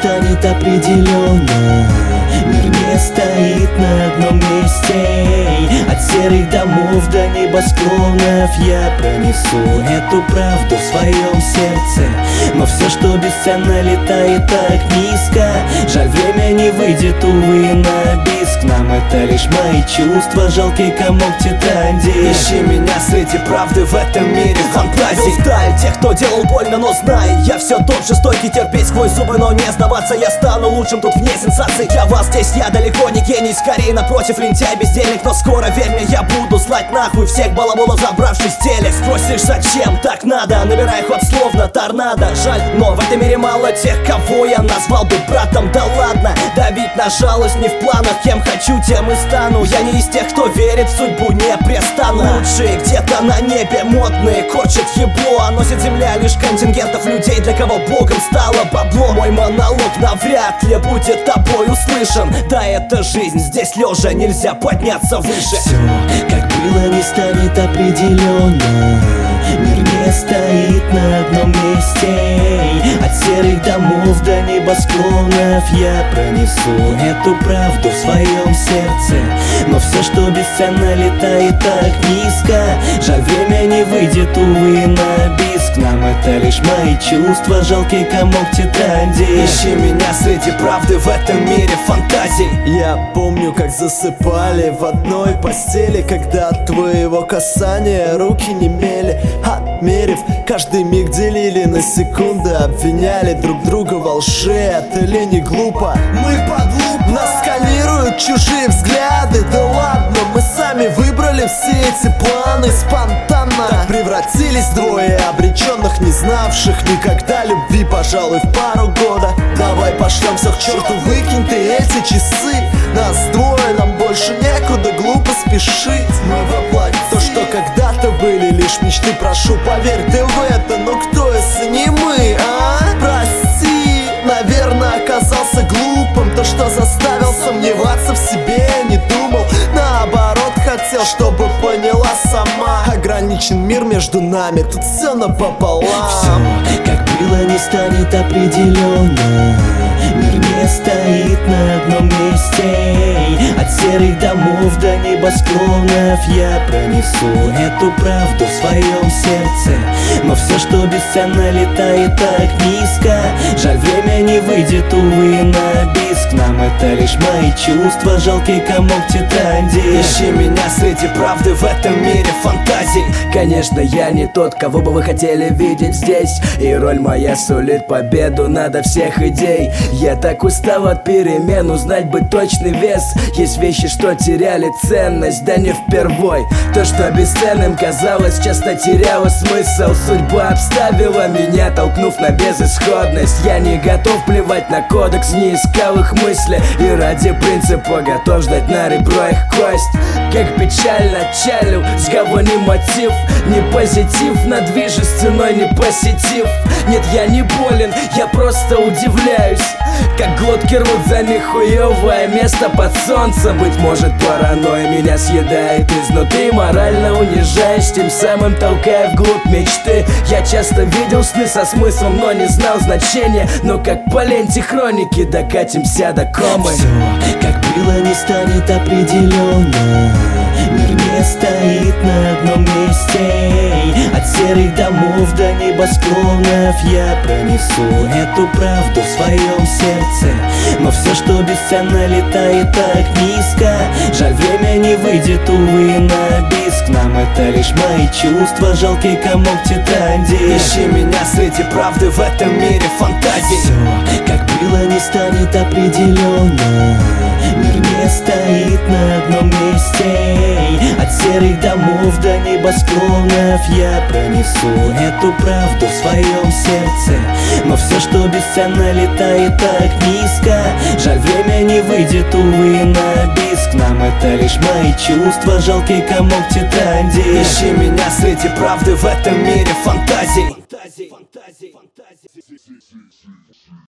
станет определенно. Мир не стоит на одном месте. От серых домов до небосклонов я пронесу эту правду в своем сердце. Но все, что бесценно, летает так низко. Жаль, время не выйдет, увы, на биск. Нам это лишь мои чувства, жалкий комок тетради. Ищи меня среди правды в этом мире фантазий. Сталь тех, кто делал больно, но знай, я все тот же, стойкий, терпеть сквозь зубы, но не сдаваться. Я стану лучшим тут вне сенсаций. Для вас здесь я далеко не гений, скорее напротив, лентяй, бездельник. Но скоро, верь мне, я буду слать нахуй всех балаболов, забравшись в телек. Спросишь, зачем так надо? Набирай ход словно торнадо. Жаль, но в этом мире мало тех, кого я назвал бы братом. Да ладно, давить на жалость не в планах. Кем хочу, тем и стану. Я не из тех, кто верит в судьбу непрестанно. Лучшие где-то на небе, модные, корчат ебло. А носит земля лишь контингентов людей, для кого богом стало бабло. Мой монолог навряд ли будет тобой услышан. Да, это жизнь, здесь лежа нельзя подняться выше. Все, как было, не станет определенно. Мир не стоит на одном месте. От серых домов до небосклонов я пронесу эту правду в своем сердце. Но все, что бесценно, летает так низко. Жаль, время не выйдет, увы, на биск. Нам это лишь мои чувства, жалкий комок тетради. Ищи меня среди правды в этом мире фантазий. Я помню, как засыпали в одной постели, когда от твоего касания руки немели. Отмерив, каждый миг делили на секунды, обвиняли друг друга во лжи. Это ли не глупо? Мы подлупно. Нас сканируют чужие взгляды. Да ладно, мы сами выбрали все эти планы спонтанно. Так превратились в двое обреченных, не знавших никогда любви, пожалуй, в пару года. Давай пошлем всех к черту, выкинь ты эти часы. Нас двое, нам больше некуда, глупо спешить. Мы воплотим то, что когда-то были лишь мечты. Прошу, поверь ты в это, но кто, если не мы, а? Прости, наверное, оказался глупым. То, что заставил сомневаться в себе, не думал. Наоборот, хотел, чтобы поняла сама. Ограничен мир между нами, тут все напополам. Все, как было, не станет определенно. Мир не стоит на одном месте. От серых домов до небосклонов я пронесу эту правду в своем сердце. Но все, что бесценно, летает так низко. Жаль, время не выйдет, увы, на биск. Нам это лишь мои чувства, жалкий комок тетради. Ищи меня среди правды в этом мире фантазий. Конечно, я не тот, кого бы вы хотели видеть здесь. И роль моя сулит победу надо всех идей. Я так устал от перемен, узнать бы точный вес. Есть вещи, что теряли ценность, да не впервой. То, что бесценным казалось, часто теряло смысл. Судьба обставила меня, толкнув на безысходность. Я не готов плевать на кодекс, не искал их мысли. И ради принципа готов ждать на ребро их кость. Как печально чалил, сговорный мотив. Не позитив, на движе стеной не посетив. Нет, я не болен, я просто удивляюсь, как глотки рвут за нихуевое место под солнцем. Быть может, паранойя меня съедает изнутри, морально унижаешь, тем самым толкая вглубь мечты. Я часто видел сны со смыслом, но не знал значения. Но как по ленте хроники докатимся до комы. Все, как было, не станет определенно. Мир не стоит на одном месте. От серых домов до небосклонов я пронесу эту правду в своем сердце. Но все, что бесценно, летает так низко. Жаль, время не выйдет, увы, на биск. Нам это лишь мои чувства, жалкий комок тетради. Ищи меня среди правды в этом мире фантазий. Все, как было, не станет определенно. Мир не стоит на одном месте. От серых домов до небосклонов я пронесу эту правду в своем сердце. Но все, что бесценно, летает так низко. Жаль, время не выйдет, увы, на биск. Нам это лишь мои чувства, жалкий комок тетради. Ищи меня среди правды в этом мире фантазий.